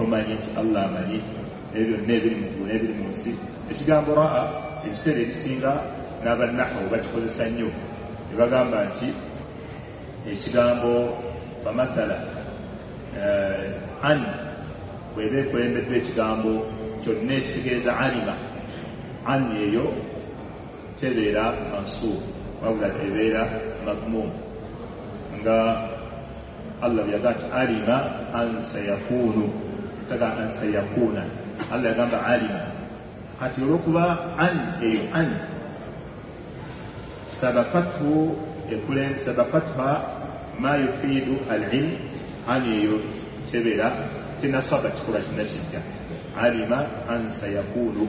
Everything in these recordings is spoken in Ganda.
tomanyi nti Allah amanyi ebyo nebiri mu ggulu nebiri mu nsi. Ekigambo raa ebiseera ebisinga n'abannahu bakikozesa nnyo ne bagamba nti ekigambo famathala an bw'eba ekulembeddwa ekigambo kyonna ekitegeeza alima, an eyo tebeera mansub wabula ebeera madmum, nga Allah byaga nti alima an sayakunu taga an sayakuna, Allah yagamba alima. Kati olwokuba an eyo an sabaqatha ma yufiidu al-ilm, an eyo tebeera tenasaba kikola kyonna kijja. Alima an sayakunu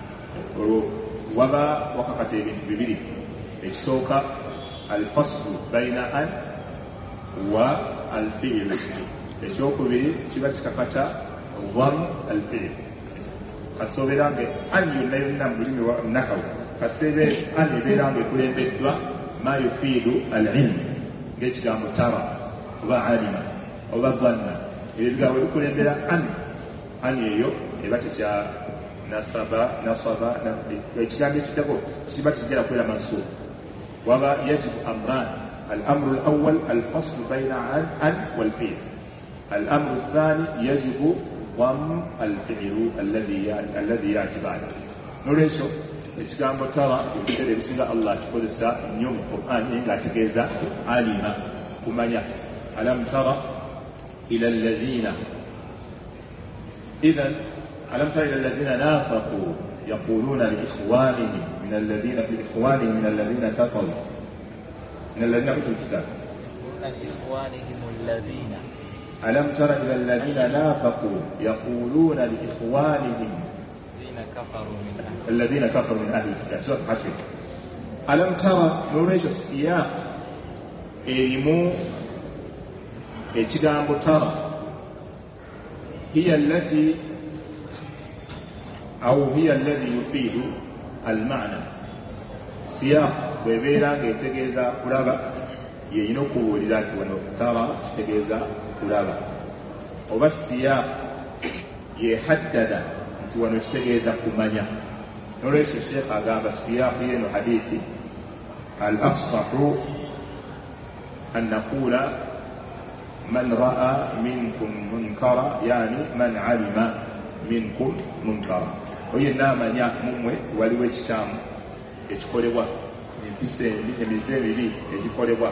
waba wakakata ebintu bibiri. Ekisooka alfaslu baina an wa alfiil, ekyokubiri kiba kikakata dham alfiil. Kasoberange an yonna yonna mu lulimi wa nahwu, kaseebe an ebeeranga ekulembeddwa ma yufiidu al-ilm, ng'ekigambo tara oba alima oba dhanna, ebyo bigambo bikulembera an eyo eba tekya nasaba ekigambo ekitako kiba kijjala kubeera mansub. Waba yajibu amran, al-amru al-awwal al-faslu bayna an wal-fi'l, al-amru ath-thani yajibu dham al-fi'lu alladhi ya'ti ba'da. Nolwekyo ekigambo tara ebiseera ebisinga Allah akikozesa nnyo mu Qur'an ng'ategeeza alima, kumanya. Alam tara ila alladhina idhan ألم تر إلى الذين نافقوا يقولون لإخوانهم من الذين كفروا من الذين أوتوا الكتاب ألم تر إلى الذين نافقوا يقولون لإخوانهم الذين كفروا من أهل الكتاب. سورة حشر. ألم ترى نوريش السياق إلمو إجدام ترى هي التي أو هي الذي يفيد المعنى. سياق بيبيرا يتجيزا كلابا ينوكو ولذات ونترى يتجيزا كلابا، وبس سياق يحدد ونتجيزا كمانيا. نريش الشيخ أقام السياق ين حديثي الأفصح أن نقول من رأى منكم منكرا، يعني من علم منكم منكرا. Oyina amanya mumwe waliwo ekikyamu ekikolebwa, empisa embi, emize emibi egikolebwa.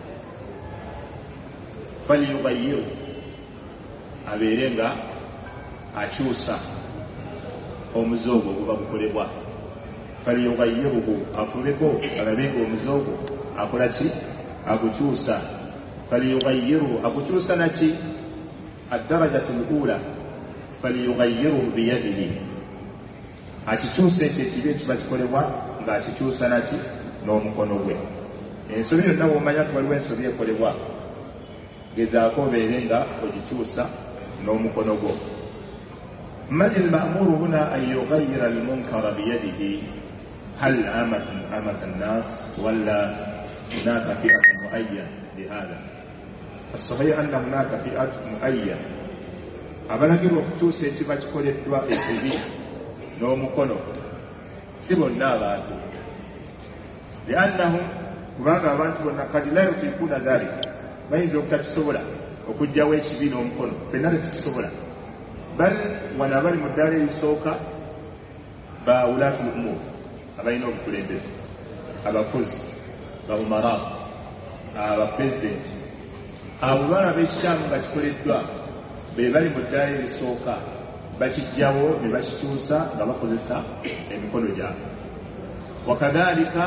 Falyughayiru, abeere nga akyusa omuze ogwo guba gukolebwa. Falyughayiruhu, afubeko alabe nga omuze ogwo akola ki? Agukyusa. Falyughayiruhu, agukyusa naki? Ad-darajatu al-ula falyughayiruhu biyadihi, akikyusa ekyo ekibi ekiba kikolebwa ng'akikyusa naki? N'omukono gwe. Ensobi yonna w'omanya nti waliwo ensobi ekolebwa, gezaako obeere nga ogikyusa n'omukono gwo. Man al-ma'muru huna an yughayyira al-munkara biyadihi, hal amata an-nas wala hunaka fi'atun mu'ayyana lihadha? As-sahih anna hunaka fi'atun mu'ayyana, abalagirwa okukyusa ekiba kikoleddwa ekibi n'omukono si bonna abantu, liannahum, kubanga abantu bonna kadi la yutiikuuna dhalika, bayinza obutakisobola okuggyawo ekibi n'omukono, fenna tetukisobola. Bal wano abali mu ddaala erisooka ba ulaatul umuur, abalina obukulembeze, abakozi, baumara, abapulezidenti, abo balaba ekikyamu nga kikoleddwa be bali mu ddaala erisooka, bakijjawo ne bakikyusa nga bakozesa emikono gyabwe. Wakadhalika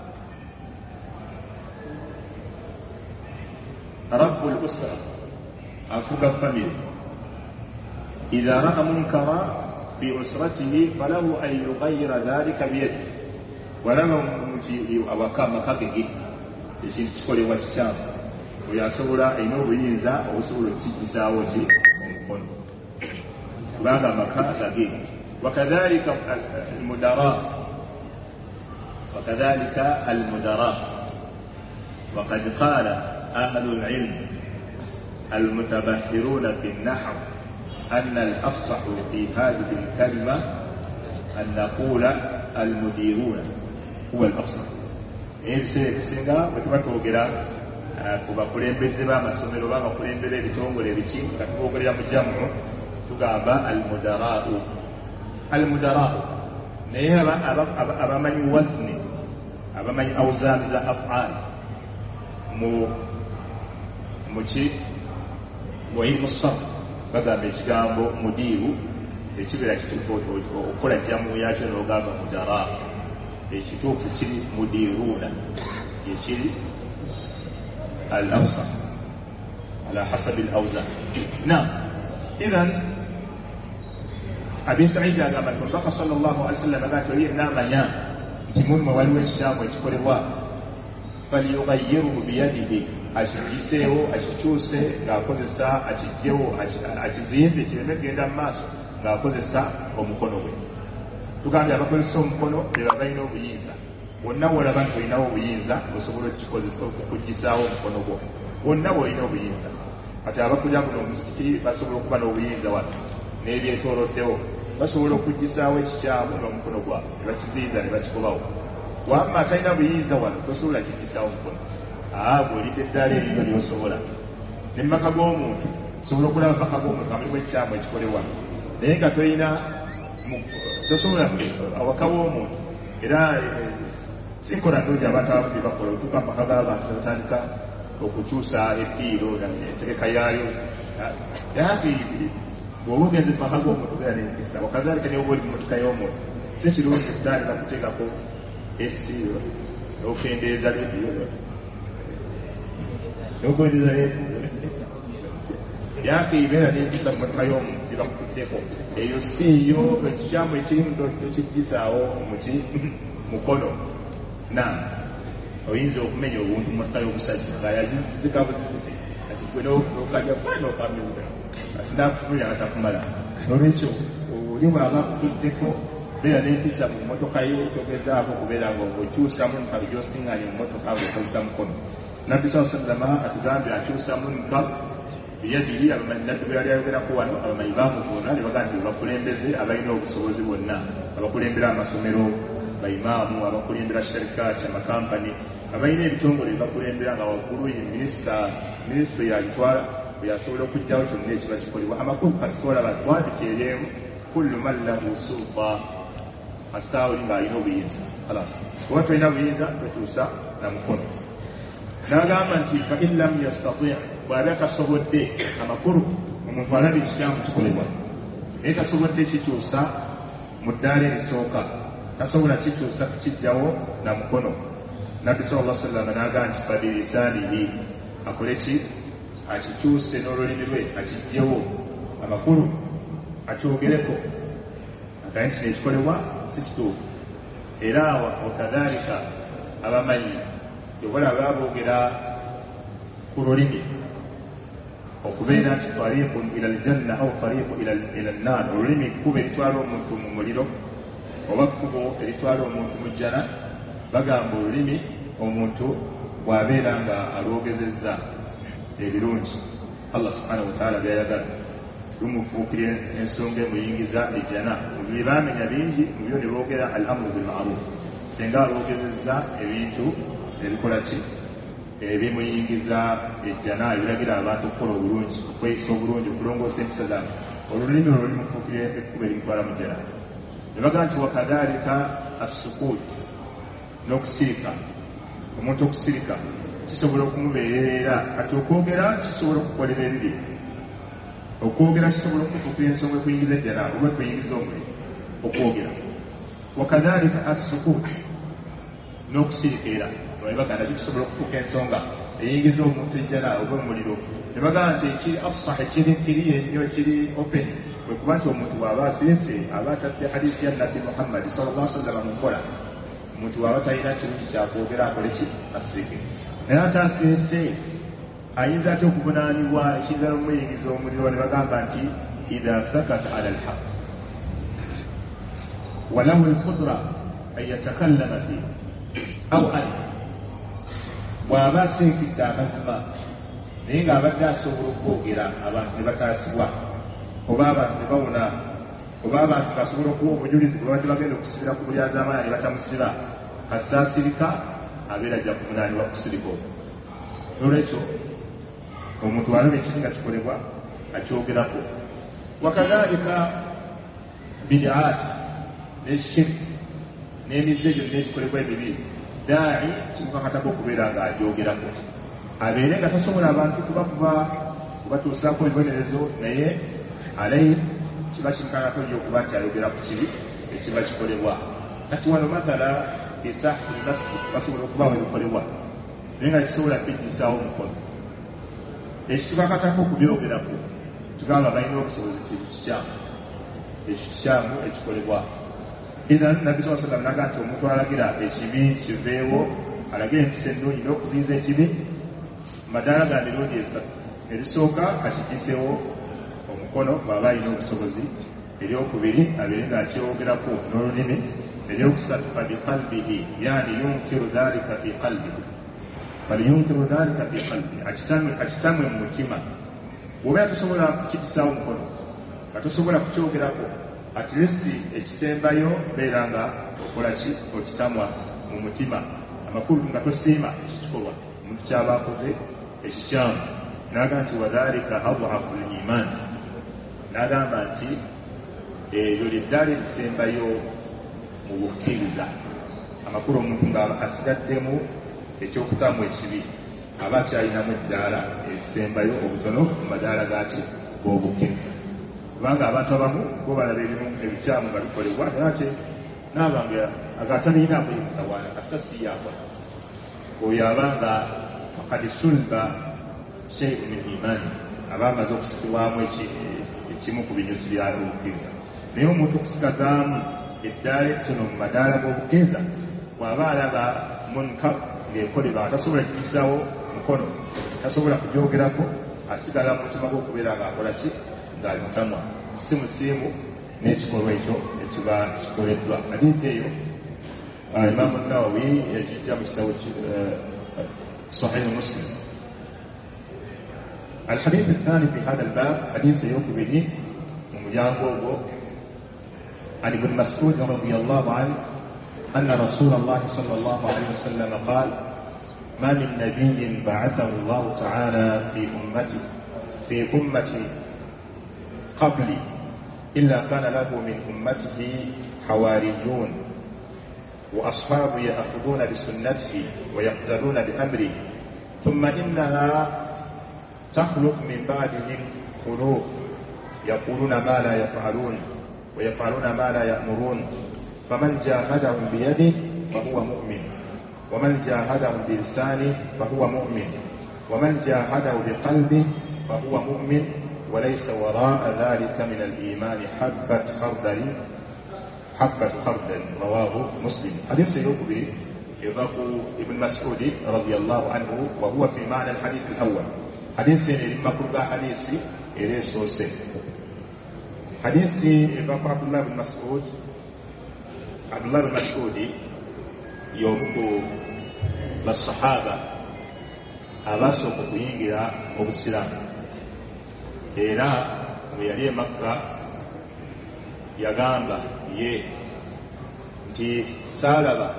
rabbul usra, afuga family, idha ra'a munkara fi usratihi falahu an yughayyira dhalika biyadihi, walaba awaka makagege ekintu kikolebwa kikyamu, oyo asobola alina obuyinza obusobola okukiggisaawo ki? Omukono, kubanga amaka gage. Wakadhalika almudara, وقد قال أهل العلم المتبحرون في النحو أن الأفصح في هذه الكلمة أن نقول المديرون هو الأفصح. ebisinga bwe tuba twogera ku bakulembeze b'amasomero b'abakulembeze ebitongole ebiki nga tuboogerera mu jamu tugamba almudarau naye abamanyi wazni abamanyi awzaani za af'al muki mu ilmu sarf bagamba ekigambo mudiiru ekibeera kituufu okukola jamu yakyo n'ogamba mudarau ekituufu kiri mudiruuna ekiri al-awsat ala hasabi al-awzan. Naam, idhan Abi Sa'id agamba nti Omubaka sallallahu alaihi wasallam agamba nti namanya nti mumwe waliwo ekikyamu ekikolebwa falyughayyirhu biyadihi, akigiseewo akikyuse ng'akozesa akijjewo akiziyize kireme kugenda mu maaso ng'akozesa omukono gwe. Tugambye abakozesa omukono beba balina obuyinza, wonna wolaba nti olinawo obuyinza osobola okugisaawo omukono gwo, wonna bwolina obuyinza. Kati abakulira buno omuzikiti basobola okuba n'obuyinza wano n'ebyetooloddewo, basobola okugisaawo ekikyamu n'omukono gwabwe ne bakiziyiza ne bakikobawo. Wamma atalina buyinza wano tosobola kigisaawo omukono. Bw'olidde eddaala eryo lyosobola. Ne mu maka g'omuntu osobola okulaba mu maka g'omuntu nga mulimu ekikyamu ekikolebwa, naye nga tolina tosobola awaka w'omuntu. Era sinkola nnungi abantu abamu bakola otuuka mu maka g'abantu ne batandika okukyusa eddiiro entegeka yaayo. Yaakiri bw'oba ogenze mu maka g'omuntu beera n'empisa, wakazaalika ne oba oli mu mmotoka y'omuntu si kirungi kutandika kuteekako esiiro n'okendeeza leediyo n'okwendeeza leediyo. Yaakiri beera n'empisa mu mmotoka y'omuntu gye bakutuddeko, eyo siiyo ekikyamu ekirimu tokigisaawo mukono. Oyinza okumenya obuntu mu mmotoka y'omusajja nga yazizika buzizi kati gwe n'okajja n'okamira kati nakufunira nga takumala. Nolwekyo oli bw'aba akutuddeko beera n'empisa mu mmotoka ye togezaako kubeera ng'okyusamu nkalu gy'osiŋŋaanye mu mmotoka ng'okozesa mukono. Nabbi sallallahu alaihi wasallam atugambye akyusamu nkalu biyadiri. Abamanyi nabbi bwe yali ayogerako wano abamanyi baamuvuuna ne bagamba nti bakulembeze abalina obusobozi bwonna, abakulembera amasomero, baimaamu, abakulembera sharikaati, amakampani, abalina ebitongole bakulembera nga waggulu minisitule yalitwala bwe yasobola okugyawo kyonna ekiba kikolebwa. Amakulu kasitoola batwabiteereemu kullu man lahu sulta, asaawuli ng'alina obuyinza. Kuba tolina buyinza tokyusa na mukono. N'agamba nti fa in lam yastati', bw'abe tasobodde amakulu omuntu alaba ekikyamu kikolebwa naye tasobodde kikyusa mu ddaala erisooka, tasobola kikyusa kukijjawo na mukono. Nabbi sallallahu alaihi wasallam n'agamba nti fabilisaanihi, akole ki? Akikyuse n'olulimi lwe akijjewo, amakulu akyogereko, agaye nti nekikolebwa si kituufu. Era wakadhalika abamanyi tobola baboogera ku lulimi okubeera nti tariiqun ila aljanna au tariiqu ila annaar, olulimi kkubo eritwala omuntu mu muliro oba kkubo eritwala omuntu mu jjana. Bagamba olulimi omuntu bw'abeera nga alwogezezza ebirungi Allah subhanahu wa ta'ala byayagala lumufuukira ensonga emuyingiza ejjana. Mu bye baamenya bingi mu byo ne boogera al amru bil ma'ruf, singa alwogezezza ebintu ebikola ki ebimuyingiza ejjana, ebiragira abantu okukola obulungi, okweyisa obulungi, okulongoosa empisa zaabwe, olulimi olwo limufuukira ekkubo erimutwala mu jjana. Ne bagamba nti wakadhalika assukuut, n'okusirika. Omuntu okusirika kisobola okumubeerera, kati okwogera kisobola okukolera ebibi. Okwogera kisobola okufuukira ensonga ekuyingiza ejjana oba ekuyingiza omuliro, okwogera. Wakadhalika assukuut, n'okusirika era baganda kisobola okufuuka ensonga eyingiza omuntu ejjana oba omuliro. Ne bagamba nti ekiri afsah, ekiri ennyo, ekiri open bwe kuba nti omuntu bw'aba asirise aba atadde hadisi ya Nabbi Muhammad sallallahu alaihi wasallam mu nkola. Omuntu bw'aba talina kirungi kyakwogera akole ki? Asirike. Naye ate asirise ayinza ate okuvunaanibwa ekiyinza n'omuyingiza omuliro. Ne bagamba nti idha sakata ala alhaq walahu alqudra an yatakallama fihi aw an, bw'aba asinkidde amazima naye ng'abadde asobola okwogera abantu ne bataasibwa, oba abantu ne bawona oba abantu basobola okuwa obujulizi bwe badde bagenda okusibira ku bulyazaamaanyi ne batamusiba kasaasirika abeera ajja kumunaanibwa kusirika okwo. Olwekyo omuntu alaba ekintu nga kikolebwa akyogerako. Wakadhalika bidaati n'eshirki n'emizze gyonna egikolebwa ebibi daai kimukakatako okubeera nga agyogerako, abeere nga tasobola abantu kubatuusaako ebibonerezo, naye alayi kiba kimukakatako nnyo okuba nti ayogera ku kibi ekiba kikolebwa. Kati wano mathala esahati masjid basobola okubaawo ebikolebwa naye nga kisobola kujjisaawo omukono, ekikakatako okubyogerako tugamba balina okusoboza ekintu kikyamu, ekyo kikyamu ekikolebwa. Idhan Nabbi sallallahu alaihi wasallam naga nti omuntu alagira ekibi kiveewo, alagire empisa ennungi n'okuziyiza ekibi madaala ga mirundi esatu. Erisooka akigiseewo omukono bw'aba alina obusobozi, eryokubiri abeere ng'akyogerako n'olulimi, eryokusatu fabiqalbihi yani yunkiru dhalika fi qalbihi, falyunkiru dhalika fi qalbihi, akitamwe mu mutima. Bw'obeera tosobola kukigisaawo omukono nga tosobola kukyogerako, at least ekisembayo beera nga okola ki okitamwa mu mutima, amakulu nga tosiima ekikikolwa omuntu kyaba akoze ekikyamu. N'agamba nti wadhalika adhafu liman, n'agamba nti eryo lyeddaala erisembayo mu bukkiriza. Amakulu omuntu nga asigaddemu ekyokutamwa ekibi aba akyalinamu eddaala erisembayo obutono mu madaala gaki g'obukkiriza. Kubanga abantu abamu bo balaba ebimu ebikyamu nga bikolebwa naye ate n'abanga agatalinamu mutawaana kasasi yakola, oyo abanga fakad sulba shay'un min imaani, aba amaze okusikibwamu ekimu ku binyusi bya obukkiriza. Naye omuntu okusigazaamu eddaala ettono mu madaala g'obukkiriza bw'aba alaba munkar ng'ekolebwa nga tasobola kugissaawo mukono, tasobola kugyogerako, asigala mu mutima gw'okubeera ng'akola ki ng'agitamwa, si musiimu n'ekikolwa ekyo ekiba kikoleddwa. Hadiisi eyo Imaamu Nawawi yagijja mu kitabu Sahih Muslim. الحديث الثاني في هذا الباب حديث يوكبني ومجانبه عن ابن مسعود رضي الله عنه أن رسول الله صلى الله عليه وسلم قال ما من نبي بعثه الله تعالى في أمتي قبلي إلا كان له من أمته حواريون وأصحاب يأخذون بسنته ويقتدون بأمره ثم إنها تخلق من بعدهم خلوق يقولون ما لا يفعلون ويفعلون ما لا يأمرون فمن جاهدهم بيده فهو مؤمن ومن جاهدهم بلسانه فهو مؤمن ومن جاهده بقلبه فهو مؤمن وليس وراء ذلك من الإيمان حبة خردل رواه مسلم. حديث يقبل يضاف ابن مسعود رضي الله عنه وهو في معنى الحديث الأول. حديث المقرب حديث إليه سوسي حديث يضاف عبد الله بن مسعود يومكو بالصحابة abasooka okuyingira obusiraamu era bwe yali e Makka yagamba ye nti saalaba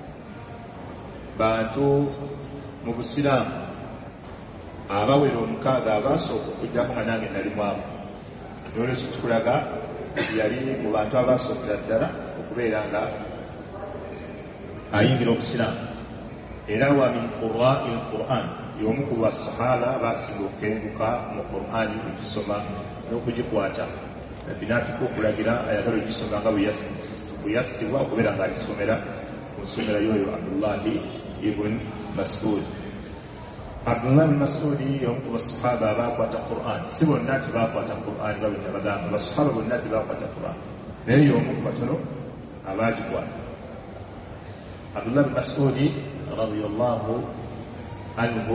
bantu mu busiraamu abawera 6 abasooka okujjako nga nange nali mwamu. N'olwekyo kikulaga yali mu bantu abasookera ddala okubeera nga ayingira obusiraamu. Era wa min qurra'i al-Qur'an, y'omu ku basahaba abasinga okukenguka mu Qur'ani okukisoma n'okugikwata. Nabbi n'atuka okulagira ayagala ogisoma nga bwe yassibwa okubeera ng'agisomera ku nsomera y'oyo Abdullahi ibn Mas'ud. Abdullah ibn Mas'ud y'omu ku basahaba abakwata Qur'an. Si bonna nti bakwata Qur'an nga bwe nabagamba, basahaba bonna nti bakwata Qur'an, naye y'omu ku batono abaagikwata. Abdullah ibn Mas'ud radiyallahu anhu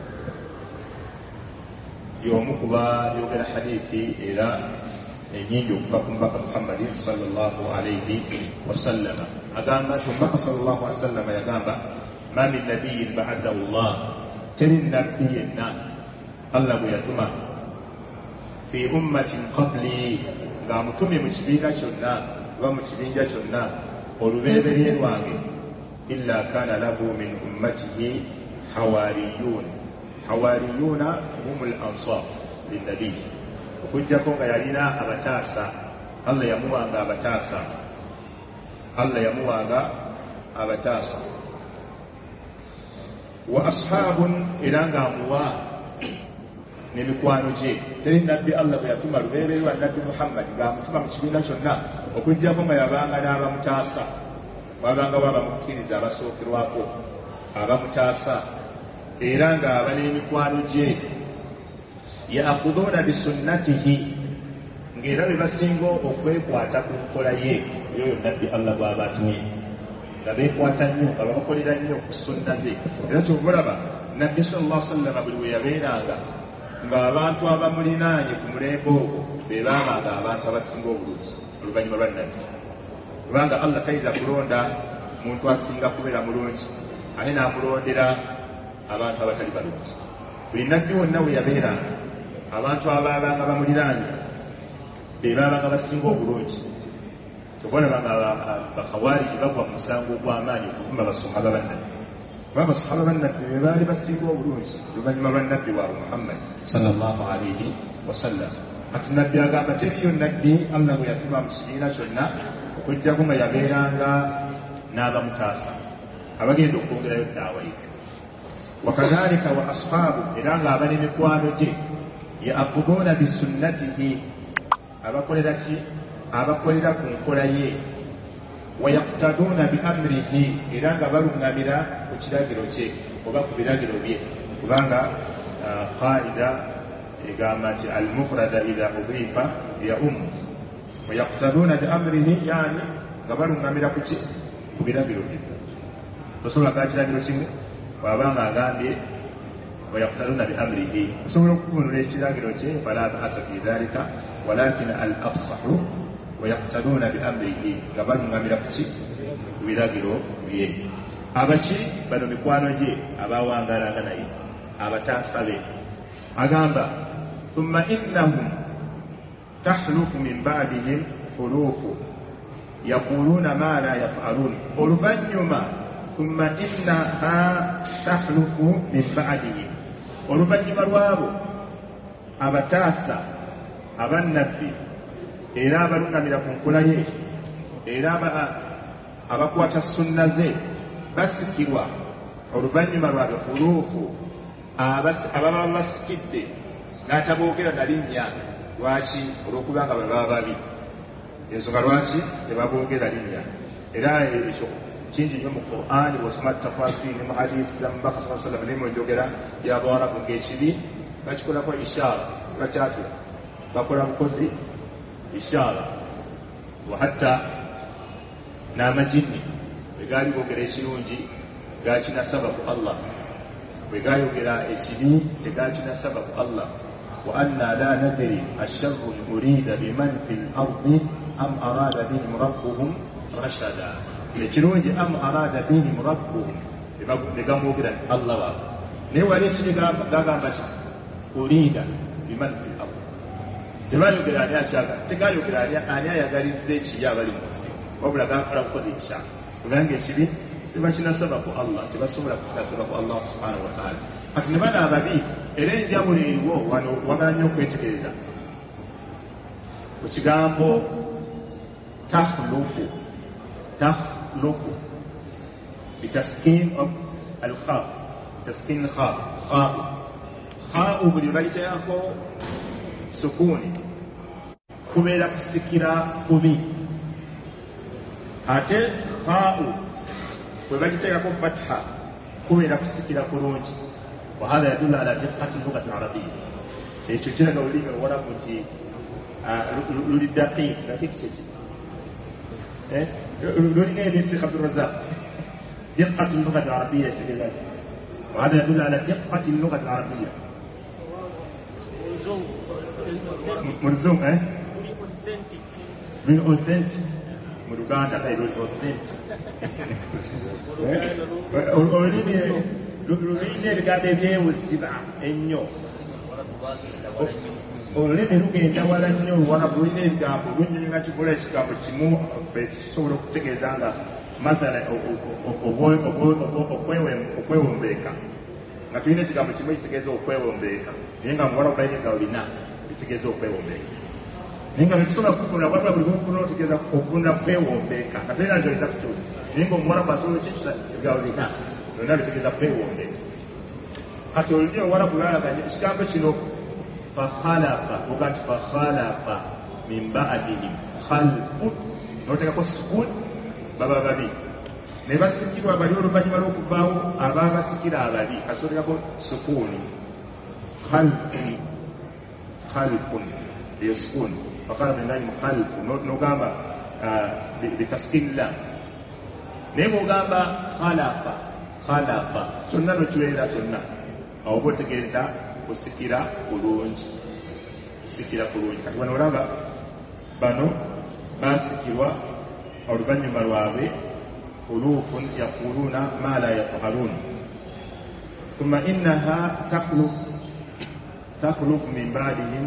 y'omu ku baayogera hadithi era ennyingi okuva ku mubaka Muhammad sallallahu alayhi wasallam. Agamba nti omubaka sallallahu alayhi wasallam yagamba ma min nabiyyin ba'athahu Allah, teri nabbi yenna Allah bwe yatuma fi ummatin qabli nga mutume mu kibiina kyonna oba mu kibinja kyonna olubereberye lwange illa kana lahu min ummatihi hawariyuna humul ansar linnabi okujjako nga yalina abataasa Allah yamuwanga abataasa wa ashabun era nga amuwa n'emikwano gye teri nabbi Allah bwe yatuma lubeererwa nabbi Muhammad ng'amutuma mu kibiina kyonna okujjako nga yabanga n'abamutaasa wabangawo abamukkiriza abasookerwako abamutaasa era ng'aba n'emikwano gye yaakhudhuuna bisunnatihi ng'era be basinga okwekwata ku nkola ye yoyo nabbi Allah bw'aba atumye nga beekwata nnyo nga babakolera nnyo ku sunna ze era kyobulaba nabbi sallallahu alaihi wasallam buli we yabeeranga ng'abantu abamulinaanye ku mulembe ogwo be baabanga abantu abasinga obulungi oluvannyuma lwa nabbi kubanga Allah tayinza kulonda muntu asinga kubeera mulungi ate n'amulondera abantu abatali balungi buli nabbi wonna we yabeeranga abantu abaabanga bamulinaanye be baabanga basinga obulungi tobonabanga bakhawariji bagwa mu musango ogw'amaanyi okuvuma basahaba bannabbi kuba basahaba bannabbi be baali basinga obulungi oluvannyuma lwa nabbi waabwe Muhammad sallallahu alaihi wasallam ati nabbi agamba teriyo nabbi Allah bwe yatuma mu kibiina kyonna okujjako nga yabeeranga n'abamutaasa abagenda okwongerayo daawa ye wakadhalika wa ashaabu era ng'aba n'emikwano gye yaakhudhuuna bisunnatihi abakolera ki abakolera ku nkola ye wayaqtaduuna bi amrihi era nga baluŋŋamira ku kiragiro kye oba ku biragiro bye kubanga qaida egamba nti almufrada idha udhifa ya wayaqtaduuna bi amrihi yani nga baluŋŋamira ku ki ku biragiro bye osobola kaa kiragiro kimu bw'abanga agambye wayaqtaduuna bi amrihi osobola okuvunula ekiragiro kye fala ba'asa fi dhalika walakin al afsahu wayaqtaduuna bi amrihi nga baluŋŋamira ku ki ku biragiro bye abaki bano mikwano gye abawangalanga naye abataasa be agamba thumma innahum tahlufu min ba'dihim khulufu yaquluuna ma la yaf'aluun oluvannyuma thumma innaha tahlufu min ba'dihim oluvannyuma lwabo abataasa abannabbi era abaluŋŋamira ku nkola ye era abakwata sunna ze basikirwa oluvannyuma lwabwe khulufu ababa basikidde n'ataboogera na linnya lwaki olw'okubanga bwe baba babi ensonga lwaki tebaboogera linnya era ekyo kingi nnyo mu Qur'ani bw'osoma tafasiri mu hadisi za mubaka sallallahu alaihi wasallam ne mu njogera y'Abawarabu ng'ekibi bakikolako ishaara bakyatula bakola bukozi ishaara wahatta n'amajini bwe gaali boogera ekirungi gakinasaba ku Allah bwe gaayogera ekibi tegakinasaba ku Allah wa anna la nadri asharru urida biman fi l-ardi am arada bihim rabbuhum rashada ekirungi am arada bihim rabbuhum negamwogera Allah waabwe naye wali ekibi gagamba ki urida biman fi l-ardi tebayogera ani akyaga tegayogera ani ayagalizza ekibi abali mu nsi wabula gakola kukoza ekisha kubanga ekibi tebakinasaba ku Allah tebasobola kukinasaba ku Allah subhanahu wa ta'ala ati ne bana ababi era enjawulo eriwo wano wagala nnyo okwetegereza ku kigambo tahlufu bitaskin alkhaf taskin khaf khau buli bayitayako sukuni kubeera kusikira kubi ate khau bwe bagiteekako fatha kubeera kusikira kulungi wahadha yadullu ala diqqati lughati al-arabiyya ekyo kiraga olulimi oluwarabu nti luli daqiq kyeki lulina ebinsikha abdurazaq diqqati lughati al-arabiyya etegeeza wahadha yadullu ala diqqati lughati al-arabiyya muluzungu luli authentic mu Luganda kale luli authentic olulimi lulina ebigambo ebyewuziba ennyo olulimi lugenda wala nnyo oluwalabu lulina ebigambo lunyonyola kigola ekigambo kimu kisobola okutegeeza nga mathala okwewombeeka nga tulina ekigambo kimu ekitegeeza okwewombeeka naye nga muwalabu balina ebigambo bina ekitegeeza okwewombeeka naye nga betusobola kufuna wabula buli bufuna otegeeza okufuna kwewombeeka nga tulina njoyinza kukyusa naye nga omuwalabu asobola okikyusa ebigambo bina byonna bitegeeza kwewombeeka kati olulimi oluwalabu lwalaganya ekigambo kino fakhalafa oga nti fakhalafa min ba'dihim khalqun notekako sukun baba babi ne basikirwa bali oluvannyuma lw'okuvaawo ababasikira ababi kasotekako sukuni khalqun eyo sukuni fakhalafa min ba'dihim khalqun nogamba bitaskilla naye bwogamba khalafa kyonna nokiweerera kyonna awo oba otegeeza kusikira kulungi kati wano olaba bano basikirwa oluvannyuma lwabwe khulufun yaquluna ma la yafalun thumma innaha takhluf min ba'dihim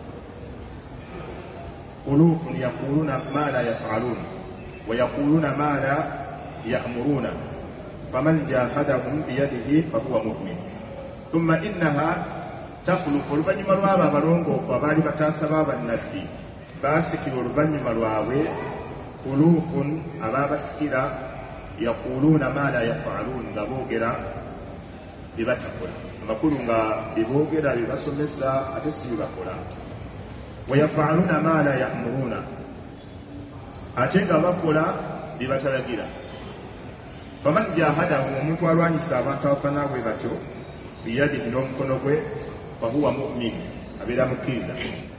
khulufun yaquluna ma la yafalun wa yaquluna ma la ya'muruna faman jahadahum biyadihi fahuwa mu'min thumma innaha takhlufu oluvannyuma lwabo abalongoofu abaali bataasa b'abannabbi baasikira oluvannyuma lwabwe khulufun abaabasikira yaquluuna ma la yafaaluun nga boogera bye batakola amakulu nga beboogera bye basomesa ate si bye bakola wa yafaaluuna ma la ya'muruuna ate nga bakola bye batalagira faman jahadahu omuntu alwanyisa abantu abafana bwe batyo biyadihi n'omukono gwe fahuwa mu'min abeera mukkiriza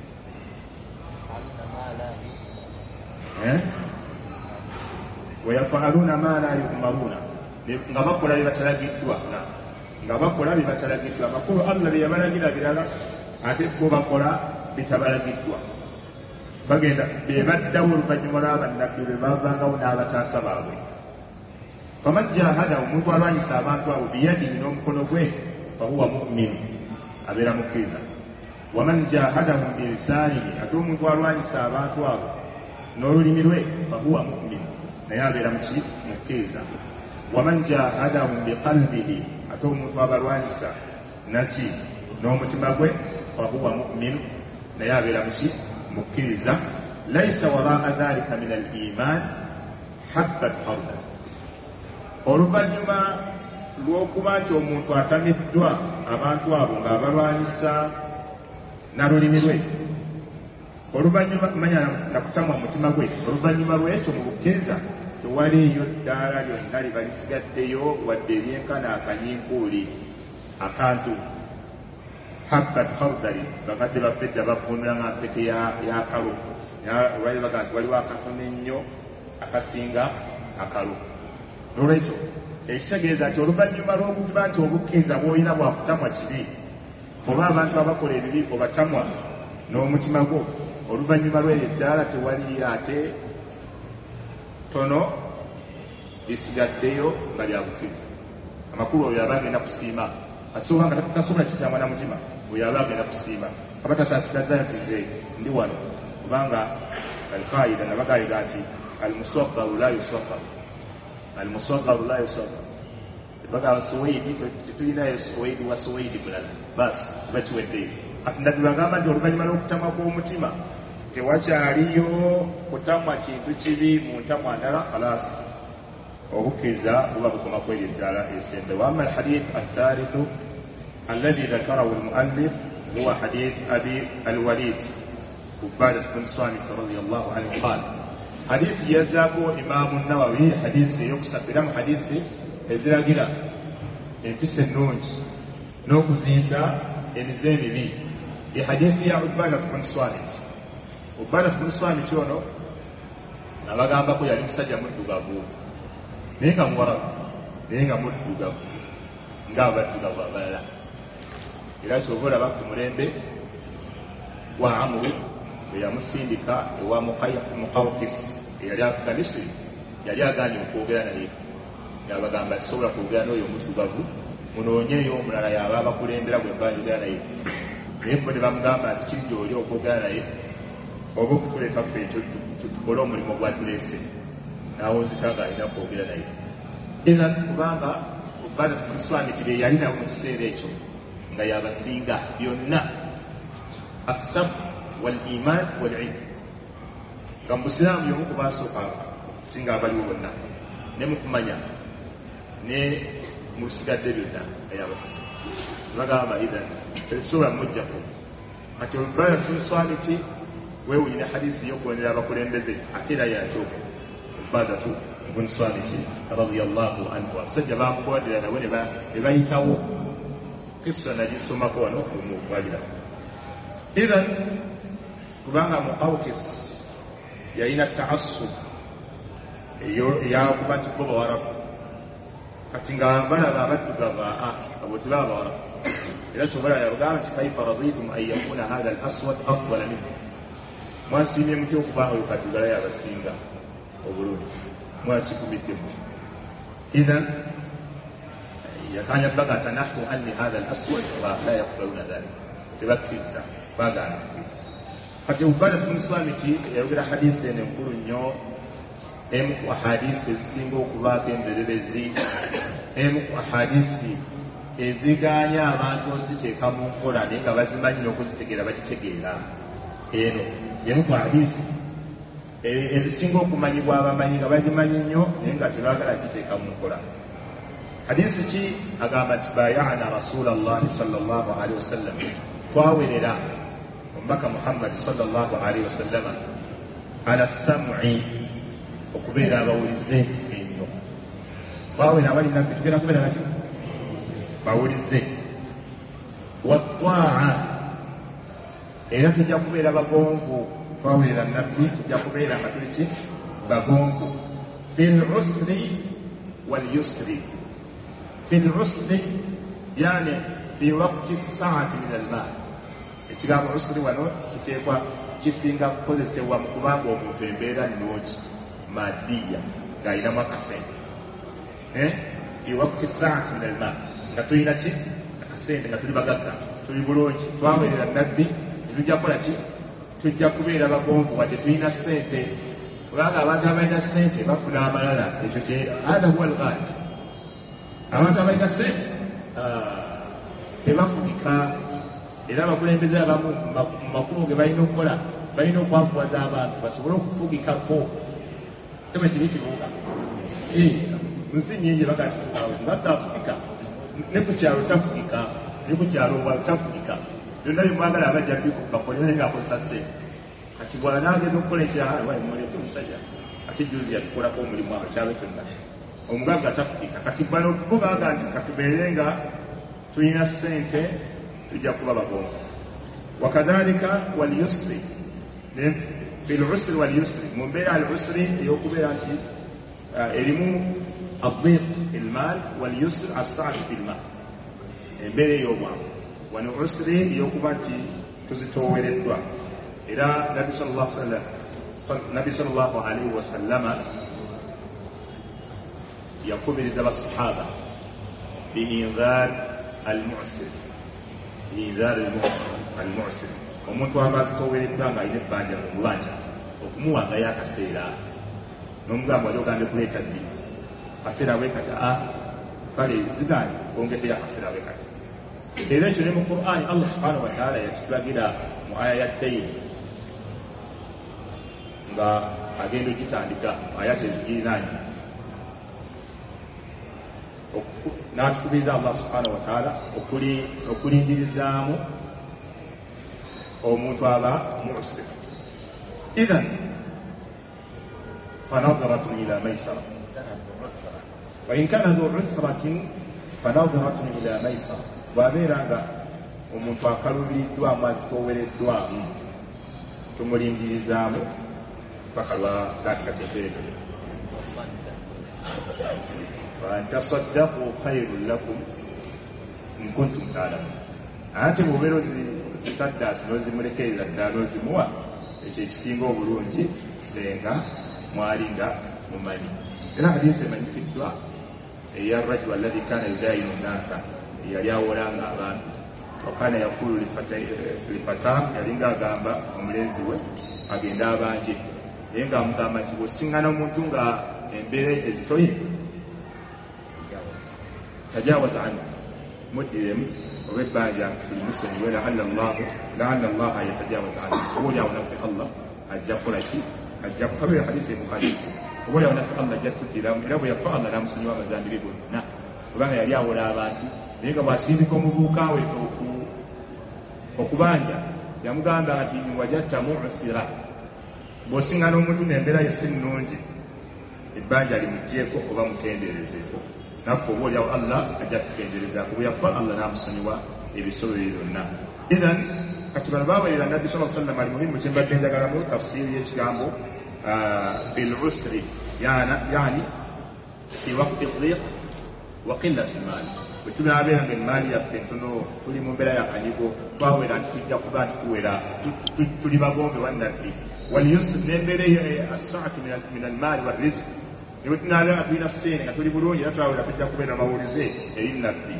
wayafaaluuna ma la yu'maruuna nga bakola bye batalagiddwa amakulu allah bye yabalagira birala ate bo bakola bitabalagiddwa bagenda be baddawo oluvannyuma lw'abannabbi be bavangawo n'abataasa baabwe faman jahadahu omuntu alwanyisa abantu abo biyadihi n'omukono gwe fahuwa mu'min abeera mukkiriza waman jahadahum bilisaanihi ate omuntu alwanyisa abantu abo n'olulimi lwe fahuwa mu'min naye abeera mukkiriza waman jahadahum biqalbihi ate omuntu abalwanyisa naki n'omutima gwe fahuwa mu'min naye abeera mukkiriza laisa waraa dhalika min al-iman habbat khardal oluvannyuma lw'okuba nti omuntu atamiddwa abantu abo ng'abalwanyisa n'alulimi lwe oluvannyuma manya nakutamwa mutima gwe oluvannyuma lw'ekyo mu bukkiriza tewaliiyo ddaala lyonna liba lisigaddeyo wadde eryenkana akanyinkuuli akantu habbat khardali bakadde baffedda bavunula nga mpeke y'akalu olwali baga nti waliwo akatono ennyo akasinga akalu olwekyo ekitegeeza nti oluvannyuma lw'okuba nti obukkiriza bw'olina bwakutamwa kibi oba abantu abakola ebibi obatamwa n'omutima gwo oluvannyuma lw'eryo eddaala tewali ate tono lisigaddeyo nga lyabukkiriza amakulu oyo aba agenda kusiima asobola nga tasobola kitangwa na mutima oyo aba agenda kusiima aba tasaasigazayo nti nze ndi wano kubanga alqaida nabagayiga nti almusaggaru la yusaggaru almusaggaru la yusaggaru bagaba suwaidi tetulinayo suwaidi wa suwaidi bulala basi tuba tuweddeyo ati ndabbi bagamba nti oluvannyuma lw'okutamwa kw'omutima tewakyaliyo kutamwa kintu kibi mu ntamwa ndala khalasi obukkiriza buba bukoma kweri eddala esembe waama alhadith athalithu alladhi dhakarahu almuallif huwa hadith abi alwalid ubadat bin samit radiyallahu anhu qala hadisi yazaako imaamu nawawi hadisi eyokusabira mu hadisi eziragira empisa ennungi n'okuziiza emize emibi ye hadisi ya ubadat bin samit ubadat bin samit ono nabagambako yali musajja muddugavu naye nga muwarabu naye nga muddugavu ng'abaddugavu abalala era kyova olaba ku mulembe gwa amuru bwe yamusindika ewa mukawkis eyali afuga misiri yali agaanye okwogera naye yabagamba sisobola kwogera n'oyo omuddugavu munoonyeyo omulala yaba abakulembera bwe mbayogera naye naye bo ne bamugamba nti kiri gy'oli okwogera naye oba okutuleka ffe ekyo tukole omulimu gwatuleese n'awonzika ng'alina kwogera naye era kubanga Ubadat bin Samit be yali nabo mu kiseera ekyo nga yabasinga byonna as-sabr wal iman wal ilm nga mu Busiraamu y'omu ku baasooka singa abaliwo bonna ne mu kumanya ne mu bisigadde byonna nga yabasinga bagamba idhan tetusobola mujjako kati Ubadat bin Samit weewunyina hadisi y'okuwonera abakulembeze ate era yakyo Ubadat bin Samit radiyallahu anhu abasajja bamukowadira nabo ne bayitawo kisa nagisomako wano kumugwalira idhan kubanga mu Awkis yalina taassub eyakuba nti bo bawarabu kati nga balaba abaddugavu abo tebaba bawarabu era sobola yabagamba nti kaifa raditum an yakuna hatha al aswad afdala minhu mwasiimye muty okuba oyo kaddugala yabasinga obulungi mwakikumbidde muti idhan yakanya baga tanahu anni hadha al aswad la yaqbaluna dhalik tebakkiriza bagana kukkiriza kati Ubadat bin Samit yayogera hadisi eno enkulu nnyo emu ku ahadisi ezisinga okubaako embererezi emu ku ahadisi eziganya abantu oziteeka mu nkola naye nga bazimanyi n'okuzitegeera bagitegeera eno emu ku hadisi ezisinga okumanyibwa abamanyi nga bagimanyi nnyo naye nga tebaagala giteeka mu nkola hadisi ki agamba nti bayana rasulallahi sallallahu alaihi wasallam twawerera omubaka Muhammad sallallahu alaihi wasallam ala sam'i okubeera abawulize ennyo twawera abali nabbi tugenda kubeera naki bawulize wattaa era tujja kubeera bagonvu twawerera nabbi tujja kubeera nga tuliki bagonvu fil usri wal yusri fil usri yani fi waqti saati min al ma ekigambo usri wano kiteekwa kisinga kukozesebwa mu kubanga omuntu embeera nnungi madiya ng'alinamu akasente fi waqti saati min al ma nga tulina ki akasente nga tuli bagagga tuli bulungi twawerera nabbi tujja kukola ki tujja kubeera bagonvu wadde tulina sente kubanga abantu abalina sente bafuna amalala ekyo kye hadha huwa alghali abantu abalina sente tebafugika era abakulembeze abamu mu makubo ge balina okukola balina okwafuwaza abantu basobole okufugikako sema kiri kibuga nsi nyingi bagatibatafugika ne ku kyalo tafugika ne ku kyalo tafugika byonna bimwagala abajja bikubakole naye ng'akozesa sente kati bw'anaagenda okukola ekyahala walimuleke omusajja ate juzi yatukolako omulimu abakyalo kyonna omugagga tafugika kati bano bo baaga nti katubeere nga tulina sente tujja kuba bagonvu wakadhalika walyusri bilusri walyusri mu mbeera alusri ey'okubeera nti erimu addiq ilmal walyusri assaati filmal embeera ey'obwangu wano usri ey'okuba nti tuzitoowereddwa era nabbi sallallahu alaihi wasallama yakubiriza basahaba biinzar almusir omuntu aba azitoowereddwa nga alina ebbanja mu lubanja okumuwangayo akaseera n'omugamba wali ogambye kuleeta ddi akaseera bwe kati kale zigaani ongeddeyo akaseera bwe kati era ekyo ne mu Qur'ani Allah subhanahu wa ta'ala yakitulagira mu aya ya ddayini nga agenda ogitandika ayati ezigirinaanye n'atukubiriza Allah subhanahu wa ta'ala okulindirizaamu omuntu aba musir idhan fanadharatun ila maisara wa in kana dhu usratin fanadharatun ila maisara bw'abeera nga omuntu akaluubiddwamu azitoowereddwamu tumulindirizaamu paka lwakatikati empeerezero wantasaddaqu khairun lakum in kuntum ta'lamun ate bw'obeera ozisaddaasi n'ozimulekerera ddala n'ozimuwa ekyo ekisinga obulungi senga mwalinga mumanyi era hadisi emanyikiddwa eya rajulu alladhi kana yudayinu nnaasa yali awolanga abantu wakana yakulu lifata yalinga agamba omulenzi we agenda abanje naye nga amugamba nti bw'osiŋŋana omuntu nga embeera ezitoye tajawaza anhu muddiremu oba ebbanja musonyiwe laalla allaha yatajawaza anhu obaolyawo naffe allah ajja kukola ki ajja kukabeera hadisi emuhadisi obaolyawo naffe allah ajja tuddiramu era bwe yafa allah namusonyiwa amazambi be gonna kubanga yali awola abantu naye nga bw'asindika omubuuka we okubanja yamugamba nti wajatta mu'sira bw'osiŋŋana omuntu n'embeera ye si nnungi ebbanja limugyeko oba mutenderezeeko naffe oba olyawo allah ajja tukenderezaako bwe yafa allah n'amusonyiwa ebisobyo bye byonna idhan kati bano baweerera nabbi saa sallam ali muhimu kyembadde njagalamu tafsiri y'ekigambo bil usri yani fi waqti dhiq wa qillati lmaali bwe tunaabeera nga emaali yaffe ntono tuli mu mbeera yakanyigo twaweera nti tujja kuba nti tuwera tuli bagombe wannabbi walyusr n'embeera assaati min almaali warizqi ne bwe tunaabeera nga tulina ssente nga tuli bulungi era twawera tujja kubeera mawulize eri nabbi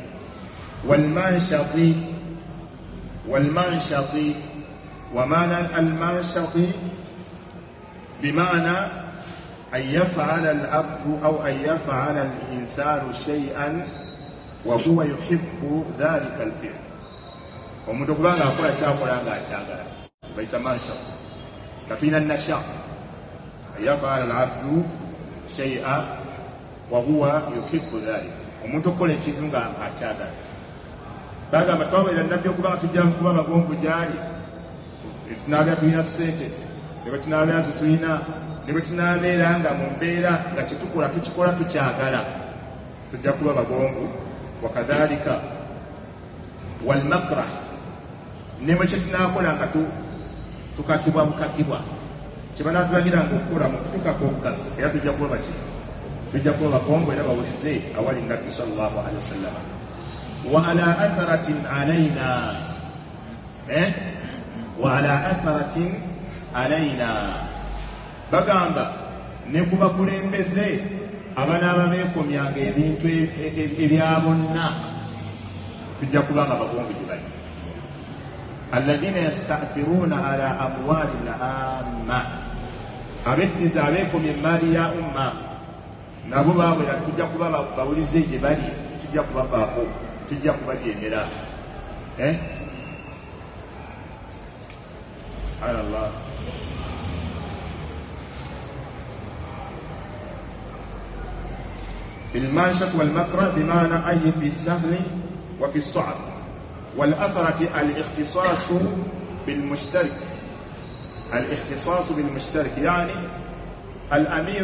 والمنشط ومعنى المنشط بمعنى أن يفعل العبد أو أن يفعل الإنسان شيئا وهو يحب ذلك الفعل ومن قبل أقول أشاغل بيت منشط كفينا النشاط أن يفعل العبد شيئا وهو يحب ذلك ومن قبل أشاغل bagamba twaweera nabbi okubanga tujja kuba bagomvu gyali tunaabeera tulina ssente ne bwe tunaabeera tetulina ne bwe tunaabeera nga mu mbeera nga kyetukola tukikola tukyagala tujja kuba bagomvu wakadhalika walmakrah ne bwe kyetunaakola nga tukakibwa bukakibwa kyebanatulagiranga okukola mu kutukako obukasi era tujja kuba baki tujja kuba bagomvu era bawulize awali nabbi sallallahu alaihi wasallam وعلى أثرة علينا وعلى أثرة علينا bagamba ne kubakulembeze abanaaba beekomyanga ebintu ebya bonna tujja kubanga bagombe gye bali alladhina yasta'thiruna ala amwali al-amma abeddiza abeekomya emaali ya umma nabo baawera tujja kuba bawulize gye bali tujja kubafaako tujja kubajeemera subhanallah في المنشط والمكره بمعنى أي في السهل وفي الصعب والأثرة الاختصاص بالمشترك يعني الأمير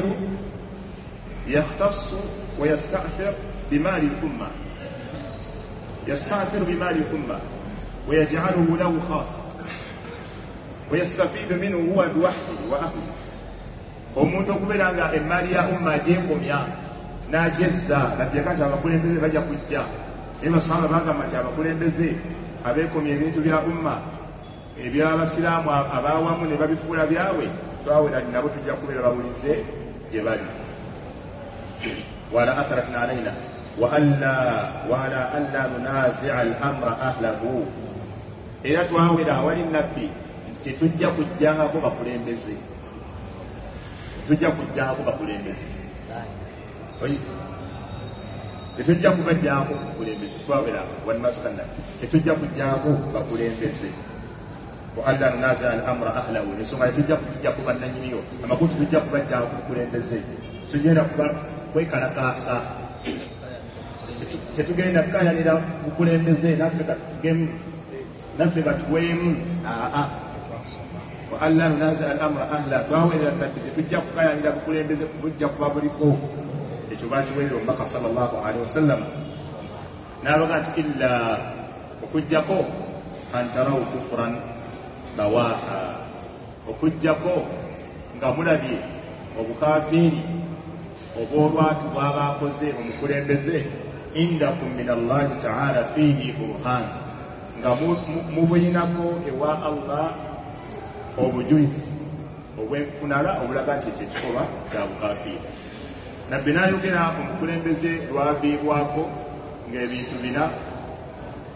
يختص ويستأثر بمال الأمة يستأثر بمال الأمة ويجعله له خاص ويستفيد منه هو بوحده وأهله omuntu okubeera nga emaali ya umma agyekomya n'agyezza nabyeka nti abakulembeze bajja kujja naye basahaba bagamba nti abakulembeze abeekomya ebintu bya umma ebyabasiraamu abaawamu ne babifuula byabwe twawera nabo tujja kubeera bawulize gye bali wala atharatin alaina وعلى ألا ننازع الأمر أهله era twawera awali nabbi nti tetujja kujjangako bakulembeze tetujja kubajjangako bakulembeze twawera walimasukana tetujja kujjangako bakulembeze وألا ننازع الأمر أهله ensonga tetujja kuba nanyiniyo amakulu tetujja kubajjangako bakulembeze tugenda kuba kwekalakaasa tetugenda kukayanira bukulembeze naffe batuweemu wa alla nunaza al amra ahla twaweerera nti tetujja kukayanira bukulembeze tujja kuba buliko ekyo bakiweerera omubaka sallallahu alaihi wasallam n'abaga nti illa okujjako antaraw kufran bawaha okujjako nga mulabye obukafiiri obwolwatu bw'abakoze omukulembeze indakum min allahi taala fihi burhan nga mubuyinako ewa allah obujulizi obwenkunala obulaga nti ekyo ekikolwa kya bukafiiri nabbi n'ayogera omukulembeze lwaviibwako ng'ebintu bina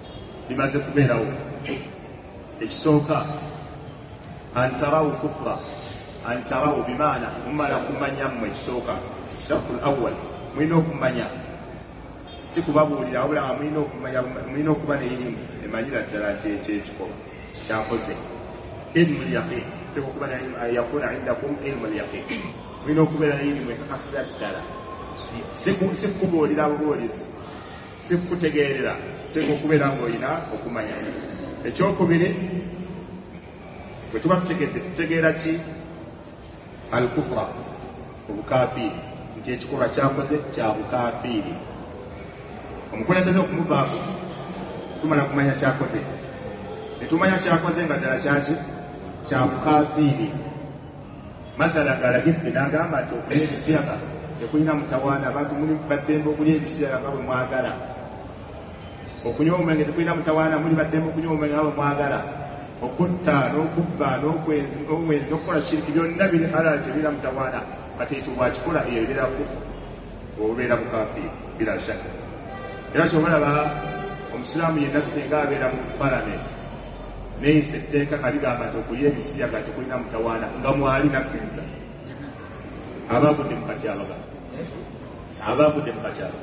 bimaze kubeerawo. Ekisooka antarawu kufra, antarawu bimaana mumala kumanya mmwe ekisooka. Shartul awwal mulina okumanya, si kubabuulira wabula nga mulina okuba n'erimu emanyira ddala nti ekyekikola kyakoze. Ilmu lyaqin, teekuba yakuna indakum ilmu lyaqin, mulina okubeera n'erimu ekakasira ddala, si kubuulira bubuulizi, si kutegeerera, teeka okubeera ng'olina okumanya. Ekyokubiri, bwe tuba tutegedde tutegeera ki? Al-kufra, obukafiiri, nti ekikolwa kyakoze kya bukafiiri. Omukulembeze okumuvaako tumala kumanya kyakoze, netumanya kyakoze nga ddala kyaki kya bukafiiri. Masala ng'alagidde n'agamba nti okulya ebisiyaga tekulina mutawaana, abantu muli baddembe okulya ebisiyaga nga bwe mwagala. Okunywa omwenge tekulina mutawaana, muli baddembe okunywa omwenge nga bwe mwagala. Okutta n'okubba n'okwezi n'okukola shiriki byonna biri halal, tebirina mutawaana. Kati ekyo bwakikola eyo ebeera kufu, obeera bukafiiri bila shaka. Era kyobalaba omusiraamu yenna singa abeera mu palamenti neyisa etteeka kaligamba nti okulya ebisiyaga tekulina mutawaana nga mwali nakkiriza, aba avudde mu katyabaga, aba avudde mu katyabaga,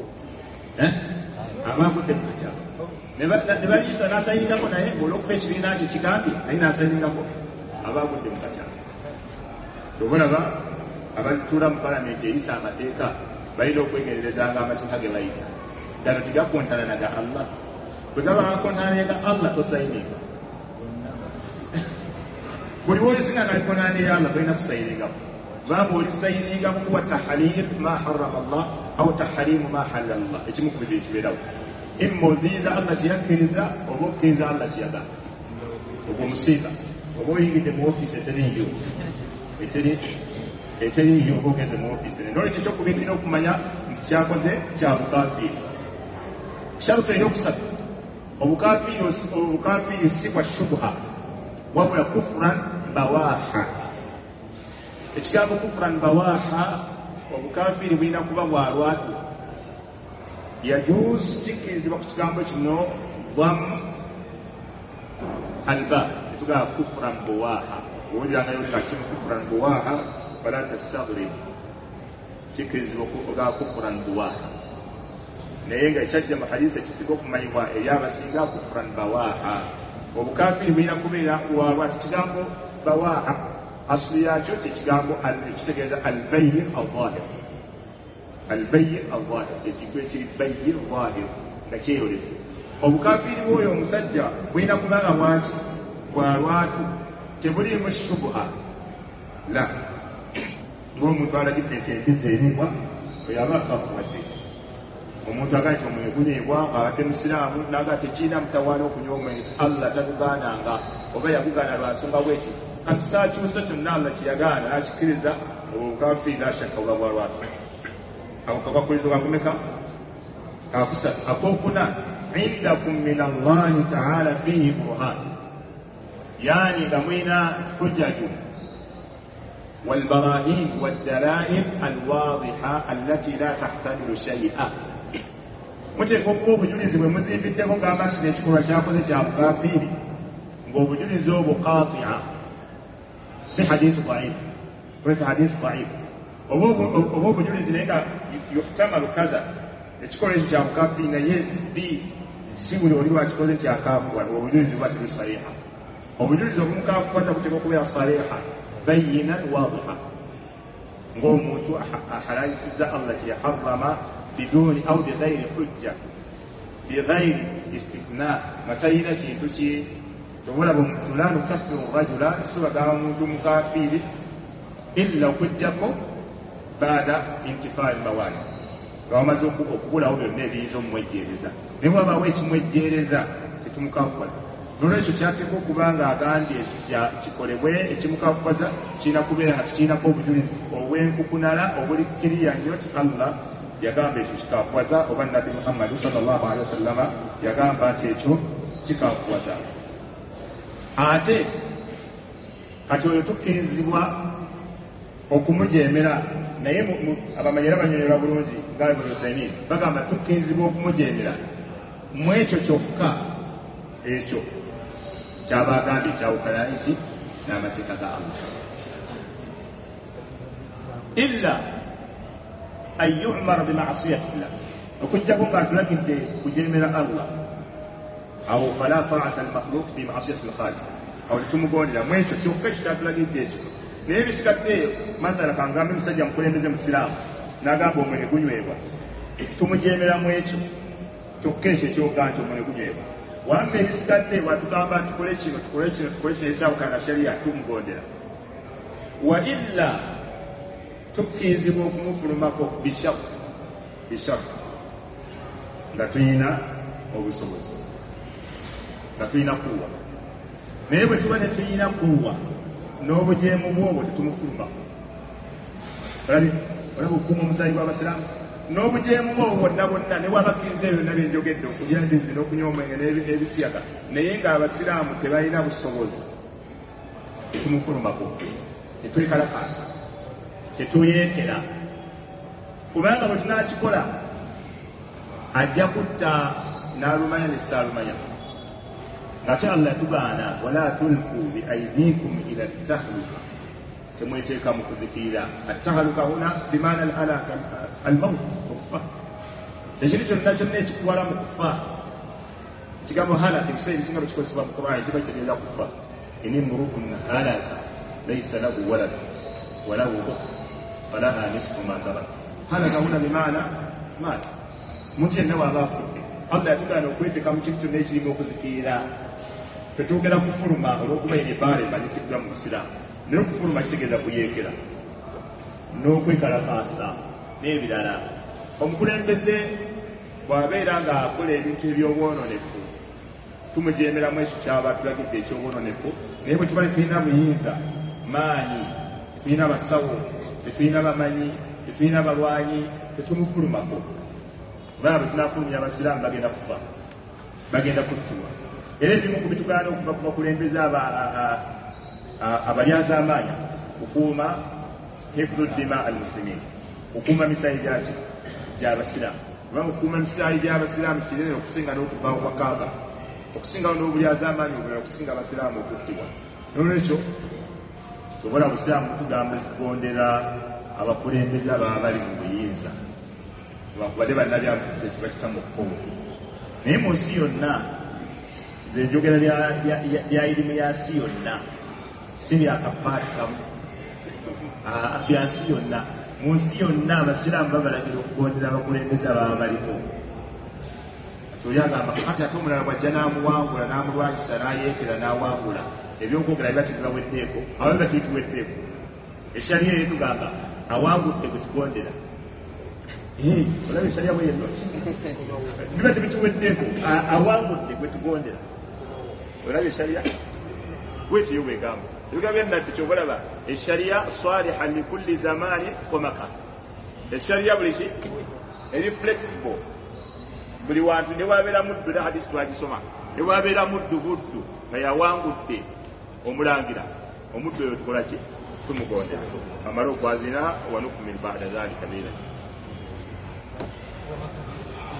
aba avudde mu katyabaga. Ne baliisa n'asayirirako, naye olw'okuba ekibiina kye kigambye naye n'asayirirako, aba avudde mu katyabaga. Obalaba abatuula mu palamenti eyisa amateeka balina okwegererezanga amateeka ge bayisa ddala tigakontana naga Allah. Bwe gaba gakontana naga Allah tosayininga. Buli wolisinga nga likonana ya Allah tolina kusayiningamu. Baba olisayininga kuwa tahlil ma harrama Allah au tahrimu ma halala Allah. Ekimu ku bibiri kibeerawo. Imma oziyiza Allah kyeyakkiriza oba okkiriza Allah kyeyagala. Ogwo musiiba. Oba oyingidde mu ofiisi eteriiyo, eteriiyo oba ogeze mu ofiisi. Nolwekyo ekyokubiri olina okumanya nti kyakoze kya bukafiiri. Sharutu eyokusatu, obukafiiri si bwa shubha wabula kufran bawaha. Ekigambo kufran bawaha, obukafiiri bulina kuba bwa lwatu. Yajuuzu kikkirizibwa ku kigambo kino dham alba, etugamba kufran bawaha. Owuliranga yoleka kimu kufran bawaha fala tastaghrib, kikkirizibwa okugamba kufran bawaha. Naye nga ekyajja mu hadisi ekisinga okumanyibwa eri abasinga kufran bawaha. Obukafiiri bulina kubeera walwatu. Ekigambo bawaha asuli yakyo kyekigambo ekitegeeza albayyin alzahir, albayyin alzahir, ekintu ekiri bayyin zahir nga kyeyolefu. Obukafiiri bw'oyo omusajja bulina kubanga bwaki bwa lwatu, tebuliimu shubha la. Ng'omuntu alagidde nti embizi eriibwa oyo aba akafuwadde. Omuntu agaa nti omwenge gunyiibwa abadde musiraamu naga tekirina mutawaana okunywa omwenge, Allah tagugaananga oba yagugaana lwa nsonga bweki kasaakyusa kyonna Allah kyeyagaana nakikkiriza, obukafiiri la shakka buba bwa lwatu. Ako kakakulizo kakumeka kakusatu. Akokuna, indakum min Allahi ta'ala fihi burhan, yani nga mulina hujjaju والبراهين والدلائل الواضحة التي لا تحتمل شيئا. Muteeka okuba obujulizi bwe muzimbiddeko ng'amba nti n'ekikolwa kyakoze kya bukafiiri, ng'obujulizi obwo qati'a, si hadisi dhaif, kuleta hadisi dhaif. Oba obujulizi naye nga yuhtamalu kaza, ekikolwa ekyo kya bukafiiri naye si buli oli lwakikoze kya kaafuwa, obujulizi buba tiri saliha. Obujulizi obumukafuwata buteeka okubeera saliha bayinan wadiha, ng'omuntu ahalalisiza Allah kyeyaharrama biduni au bighairi hujja, bighairi istithna, nga talina kintu ki. Tobulaba la nukaffiru rajula, tesobagamba omuntu mukafiiri illa okujjako baada intifai mawali, nga wamaze okubulawo byonna ebiyinza omumwejjeereza. Naye bwabaawo ekimwejjeereza tetumukafuwaza. Nolwekyo kyateeka okuba nga agambye kikolebwe ekimukafuwaza kirina kubeera nga tukirinako obujulizi obw'enkukunala obuli kiriya nnyo ti Allah yagamba ekyo kikafuwaza, oba Nabbi Muhammad sallallahu alaihi wasallam yagamba nti ekyo kikafuwaza. Ate kati oyo tukkirizibwa okumujeemera, naye abamanyira banyonyera bulungi nga Ibn Uthaymeen bagamba tukkirizibwa okumujeemera mu ekyo kyokka ekyo kyabagambye kyawukana eki n'amateeka ga Allah illa an yu'mara bima'siyatillah okujjako ng'atulagidde kujeemera Allah awo fala ta'ata al-makhluq fi ma'siyati al-khaliq awo tetumugondera mu ekyo kyokka kitatulagidde ekyo naye ebisigadde masala kangamba emisajja mukulembeze musiraamu n'agamba omwenge gunyweebwa tumujeemera mu ekyo kyokka ekyo ekyogaa nti omwenge gunyweebwa wamma ebisigadde watugamba tukole kino ekyawukana na shariya tumugondera wa illa tukkirizibwa okumufulumako bishafu nga tulina obusobozi nga tulina kuwa naye bwe tuba ne tulina kuwa n'obujeemu bwobwo tetumufulumako olaba okuuma omusaayi gw'abasiraamu n'obujeemu bwobwo bonna ne wabakkiriza ebyo byonna byenjogedde okulya embizzi n'okunywa omwenge n'ebisiyaga naye ng'abasiraamu tebalina busobozi tetumufulumako tetwekalakaasa tetuyeekera kubanga bwe tunakikola ajja kutta n'alumanya ne saalumanya ng'ate Allah yatugaana wala tulku bi aidikum ila tahluka temweteeka mu kuzikirira attahluka huna bimaana alhalaka almaut okufa ekintu kyonna ekikutwala mu kufa ekigambo halaka ebiseera ebisinga bekikozesebwa mu Qur'ani kiba kitegeeza kufa in imru'un halaka laysa lahu walad walahu ukht falaha nisfu ma tarak halaka huna bimaana maata omuntu yenna waaba afudde Allah yatugaana okweteeka mu kintu kyonna ekirimu okuzikirira tetwogera kufuluma olw'okuba eno ebbaala emanyikiddwa mu busiraamu naye okufuluma kitegeeza kuyeekera n'okwekalakaasa n'ebirala omukulembeze bw'abeera ng'akola ebintu eby'obwononefu tumujeemeramu ekyo kyaba tulagidde eky'obwononefu naye bwe tuba tetulina buyinza maanyi tetulina basawo tetulina bamanyi tetulina balwanyi tetumufulumako kubanga bwe tunafulumya abasiraamu bagenda kufa bagenda kuttibwa era ebimu ku bitugaana okuva ku bakulembeze abalyaza amaanyi okukuuma hifdhu ddima almuslimin okukuuma misaayi gy'abasiraamu kubanga okukuuma misaayi gy'abasiraamu kinene okusinga n'okuvaawo kwakaaga okusingawo n'obulyaza amaanyi obulala okusinga abasiraamu okuttibwa nolwekyo obola busiraamu butugamba okugondera abakulembeze ababa bali mu buyinza bakubadde bannabyabuliza kiba kitamu okukola naye mu nsi yonna nze njogera lya irimu ya nsi yonna si byakapaati kamu bya nsi yonna mu nsi yonna abasiraamu babalagira okugondera abakulembeze ababa baliko oli agamba kati ate omulala bwajja n'amuwangula n'amulwanyisa n'ayeekera n'awangula ebyokwogera biba tibibaweddeeko aba biba tibituweddeeko ekyaliyo eritugamba awangudde gwe tugondera olaba ekyaliya bwe yenno biba tibituweddeeko awangudde gwe tugondera olaba ekyaliya bwetiyo bwegamba ebigambo byannadde kyobalaba ekyaliya saliha likulli zamaani wa maka ekyaliya buli ki eri flexible buli wantu ne wabeera muddu era hadisi twagisoma ne wabeera muddu buddu nga yawangudde omulangira omuddu oyo tukola ki tumugondera amala okwazina wanukumir ba'da zalika beera